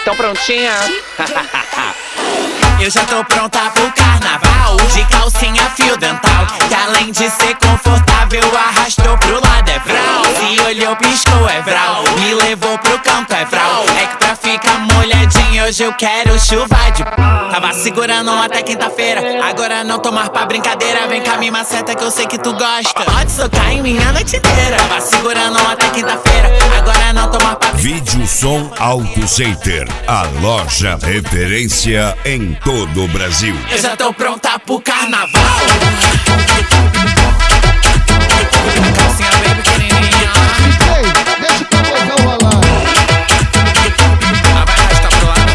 Tão prontinha? Eu já tô pronta pro carnaval, de calcinha fio dental, que além de ser confortável, arrastou pro lado é vral. Se olhou, piscou é vral, me levou pro canto é vral. É que pra ficar molhadinho hoje eu quero chuva de Tava segurando até quinta-feira, agora não tomar pra brincadeira. Vem cá, me maceta que eu sei que tu gosta. Pode socar em mim a noite inteira. Tava segurando até quinta-feira, agora não tomar pra Vídeo Som Auto Center, a loja referência em todo o Brasil. Eu já tô pronta pro carnaval. Calcinha bem pequenininha. Ei, deixa o pavozão rolar. Vai arrastar pro lado,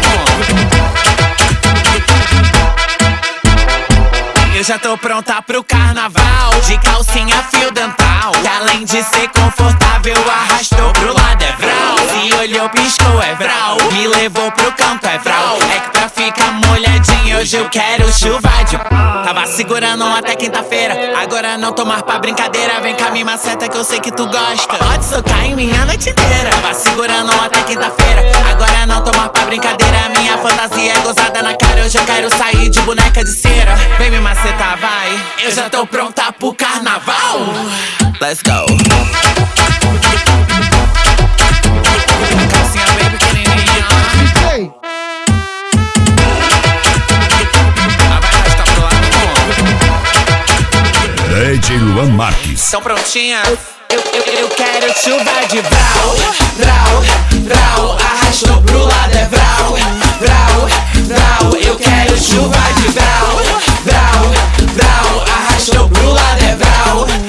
amor. Eu já tô pronta pro carnaval, de calcinha fio dental, que além de ser confortável, arrastou pro lado é vral. Se olhou, piscou é vral, me levou pro canto é vral. É que pra ficar molhadinho hoje eu quero chuva de Tava segurando até quinta-feira, agora não tomar pra brincadeira. Vem cá, me maceta que eu sei que tu gosta. Pode socar em mim a noite inteira. Tava segurando até quinta-feira, agora não tomar pra brincadeira. Minha fantasia é gozada na cara, hoje eu quero sair de boneca de cera. Vem me macetar, vai. Eu já tô pronta pro carnaval. Let's go. Calcinha bem pequenininha. Ei, Vai arrastar pro lado, amor. DJ Luan Marques. Tão prontinha? Eu quero chuva de vral, vral, vral. Arrastou pro lado é vral, vral, vral. Eu quero chuva de vral, vral, vral. Arrastou pro lado é vral,